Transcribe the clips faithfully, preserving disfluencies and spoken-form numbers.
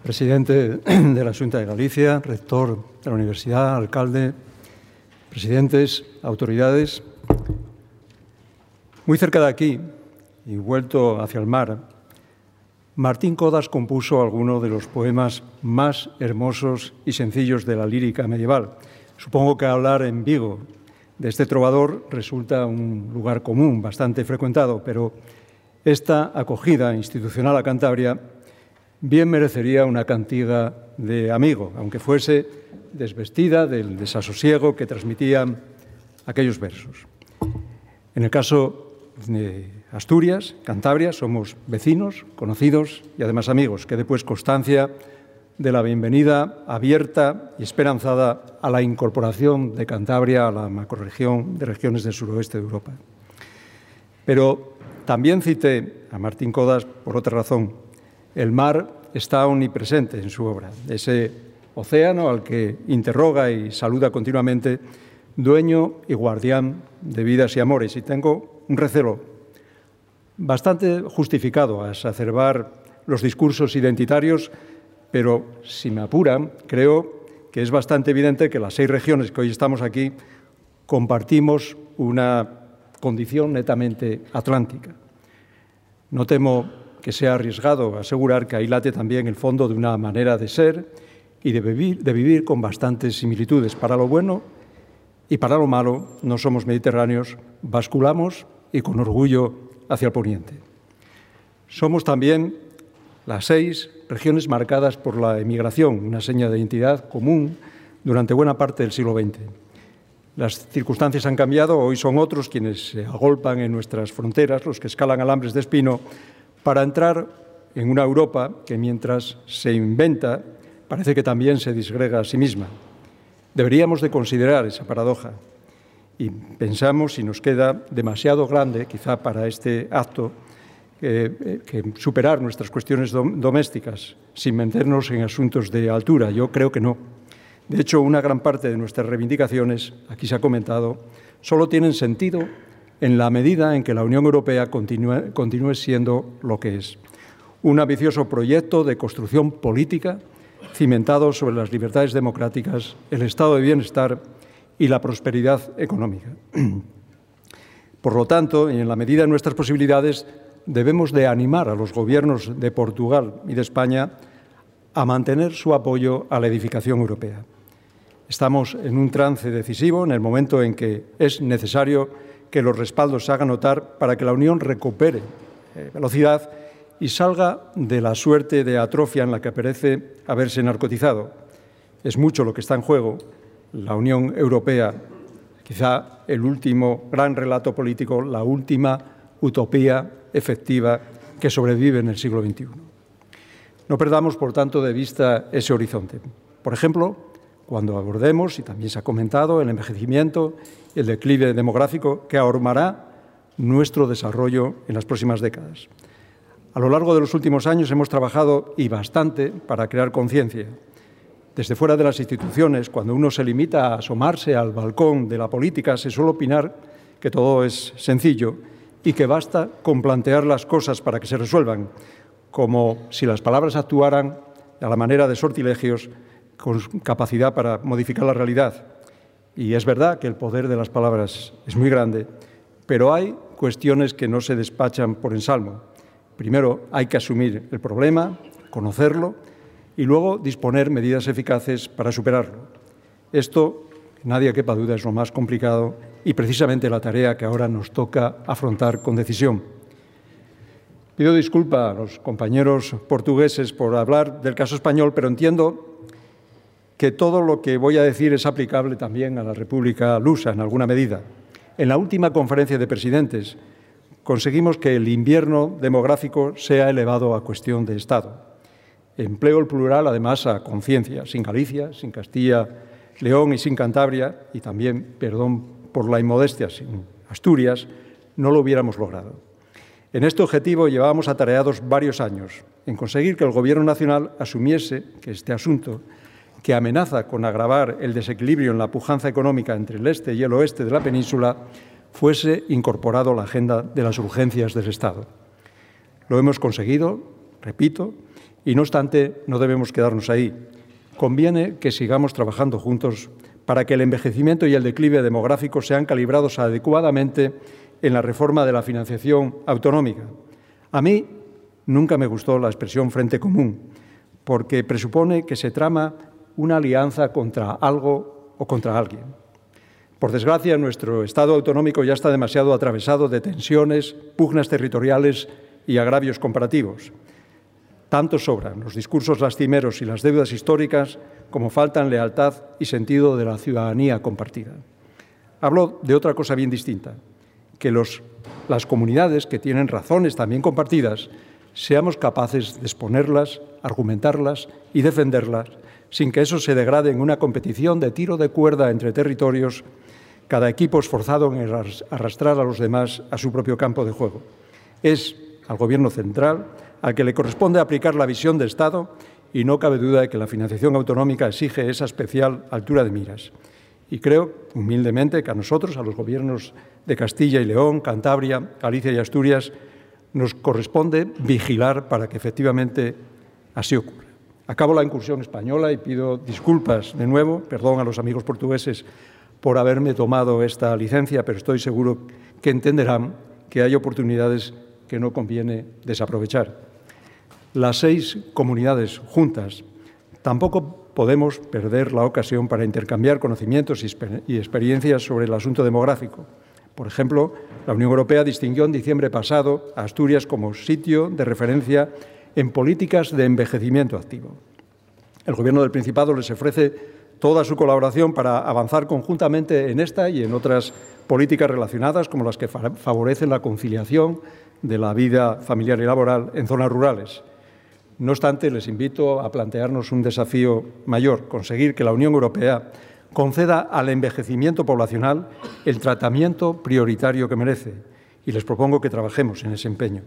presidente de la Xunta de Galicia, rector de la Universidad, alcalde, presidentes, autoridades. Muy cerca de aquí, y vuelto hacia el mar, Martín Codas compuso algunos de los poemas más hermosos y sencillos de la lírica medieval. Supongo que hablar en Vigo de este trovador resulta un lugar común, bastante frecuentado, pero esta acogida institucional a Cantabria bien merecería una cantiga de amigo, aunque fuese desvestida del desasosiego que transmitían aquellos versos. En el caso de Asturias, Cantabria, somos vecinos, conocidos y además amigos. Quede pues constancia de la bienvenida abierta y esperanzada a la incorporación de Cantabria a la macrorregión de regiones del suroeste de Europa. Pero también cité a Martín Codas por otra razón. El mar está omnipresente en su obra, ese océano al que interroga y saluda continuamente, dueño y guardián de vidas y amores. Y tengo un recelo bastante justificado a exacerbar los discursos identitarios, pero si me apuran, creo que es bastante evidente que las seis regiones que hoy estamos aquí compartimos una condición netamente atlántica. No temo que sea arriesgado asegurar que ahí late también el fondo de una manera de ser y de vivir, de vivir con bastantes similitudes. Para lo bueno y para lo malo no somos mediterráneos, basculamos y con orgullo hacia el poniente. Somos también las seis regiones marcadas por la emigración, una seña de identidad común durante buena parte del siglo veinte. Las circunstancias han cambiado, hoy son otros quienes se agolpan en nuestras fronteras, los que escalan alambres de espino, para entrar en una Europa que, mientras se inventa, parece que también se disgrega a sí misma. Deberíamos de considerar esa paradoja y pensamos si nos queda demasiado grande, quizá para este acto, eh, que superar nuestras cuestiones dom- domésticas sin meternos en asuntos de altura. Yo creo que no. De hecho, una gran parte de nuestras reivindicaciones, aquí se ha comentado, solo tienen sentido en la medida en que la Unión Europea continúe, continúe siendo lo que es. Un ambicioso proyecto de construcción política cimentado sobre las libertades democráticas, el estado de bienestar y la prosperidad económica. Por lo tanto, y en la medida de nuestras posibilidades, debemos de animar a los gobiernos de Portugal y de España a mantener su apoyo a la edificación europea. Estamos en un trance decisivo en el momento en que es necesario que los respaldos se hagan notar para que la Unión recupere eh, velocidad y salga de la suerte de atrofia en la que parece haberse narcotizado. Es mucho lo que está en juego. La Unión Europea, quizá el último gran relato político, la última utopía efectiva que sobrevive en el siglo veintiuno. No perdamos, por tanto, de vista ese horizonte. Por ejemplo, cuando abordemos, y también se ha comentado, el envejecimiento y el declive demográfico que ahormará nuestro desarrollo en las próximas décadas. A lo largo de los últimos años hemos trabajado, y bastante, para crear conciencia. Desde fuera de las instituciones, cuando uno se limita a asomarse al balcón de la política, se suele opinar que todo es sencillo y que basta con plantear las cosas para que se resuelvan, como si las palabras actuaran a la manera de sortilegios con capacidad para modificar la realidad. Y es verdad que el poder de las palabras es muy grande, pero hay cuestiones que no se despachan por ensalmo. Primero, hay que asumir el problema, conocerlo y luego disponer medidas eficaces para superarlo. Esto, nadie quepa duda, es lo más complicado y precisamente la tarea que ahora nos toca afrontar con decisión. Pido disculpa a los compañeros portugueses por hablar del caso español, pero entiendo que todo lo que voy a decir es aplicable también a la República Lusa en alguna medida. En la última conferencia de presidentes conseguimos que el invierno demográfico sea elevado a cuestión de Estado. Empleo el plural, además, a conciencia, sin Galicia, sin Castilla, León y sin Cantabria, y también, perdón por la inmodestia, sin Asturias, no lo hubiéramos logrado. En este objetivo llevábamos atareados varios años, en conseguir que el Gobierno nacional asumiese que este asunto, que amenaza con agravar el desequilibrio en la pujanza económica entre el este y el oeste de la península, fuese incorporado a la agenda de las urgencias del Estado. Lo hemos conseguido repito, y no obstante, no debemos quedarnos ahí. Conviene que sigamos trabajando juntos para que el envejecimiento y el declive demográfico sean calibrados adecuadamente en la reforma de la financiación autonómica. A mí nunca me gustó la expresión frente común, porque presupone que se trama una alianza contra algo o contra alguien. Por desgracia, nuestro Estado autonómico ya está demasiado atravesado de tensiones, pugnas territoriales y agravios comparativos. Tanto sobran los discursos lastimeros y las deudas históricas como faltan lealtad y sentido de la ciudadanía compartida. Hablo de otra cosa bien distinta, que los, las comunidades que tienen razones también compartidas seamos capaces de exponerlas, argumentarlas y defenderlas sin que eso se degrade en una competición de tiro de cuerda entre territorios, cada equipo esforzado en arrastrar a los demás a su propio campo de juego. Es al Gobierno central al que le corresponde aplicar la visión de Estado y no cabe duda de que la financiación autonómica exige esa especial altura de miras. Y creo, humildemente, que a nosotros, a los gobiernos de Castilla y León, Cantabria, Galicia y Asturias, nos corresponde vigilar para que efectivamente así ocurra. Acabo la incursión española y pido disculpas de nuevo, perdón a los amigos portugueses por haberme tomado esta licencia, pero estoy seguro que entenderán que hay oportunidades que no conviene desaprovechar. Las seis comunidades juntas tampoco podemos perder la ocasión para intercambiar conocimientos y experiencias sobre el asunto demográfico. Por ejemplo, la Unión Europea distinguió en diciembre pasado a Asturias como sitio de referencia en políticas de envejecimiento activo. El Gobierno del Principado les ofrece toda su colaboración para avanzar conjuntamente en esta y en otras políticas relacionadas, como las que favorecen la conciliación de la vida familiar y laboral en zonas rurales. No obstante, les invito a plantearnos un desafío mayor, conseguir que la Unión Europea conceda al envejecimiento poblacional el tratamiento prioritario que merece, y les propongo que trabajemos en ese empeño.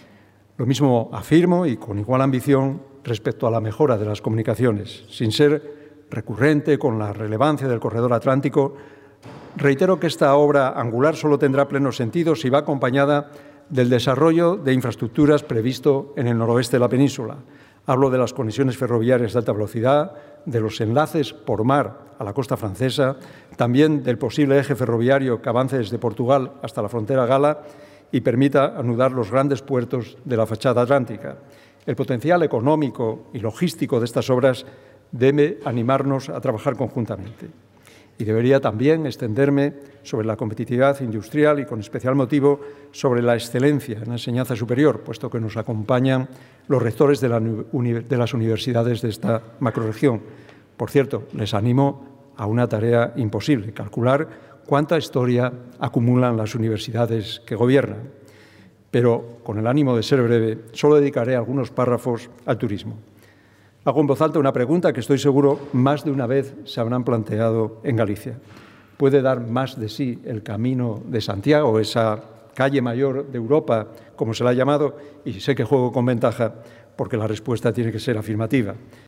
Lo mismo afirmo, y con igual ambición, respecto a la mejora de las comunicaciones. Sin ser recurrente con la relevancia del corredor atlántico, reitero que esta obra angular solo tendrá pleno sentido si va acompañada del desarrollo de infraestructuras previsto en el noroeste de la península. Hablo de las conexiones ferroviarias de alta velocidad, de los enlaces por mar a la costa francesa, también del posible eje ferroviario que avance desde Portugal hasta la frontera gala y permita anudar los grandes puertos de la fachada atlántica. El potencial económico y logístico de estas obras debe animarnos a trabajar conjuntamente. Y debería también extenderme sobre la competitividad industrial y, con especial motivo, sobre la excelencia en la enseñanza superior, puesto que nos acompañan los rectores de, la, de las universidades de esta macrorregión. Por cierto, les animo a una tarea imposible, calcular cuánta historia acumulan las universidades que gobiernan. Pero, con el ánimo de ser breve, solo dedicaré algunos párrafos al turismo. Hago en voz alta una pregunta que estoy seguro más de una vez se habrán planteado en Galicia. ¿Puede dar más de sí el Camino de Santiago, esa calle mayor de Europa, como se la ha llamado? Y sé que juego con ventaja porque la respuesta tiene que ser afirmativa.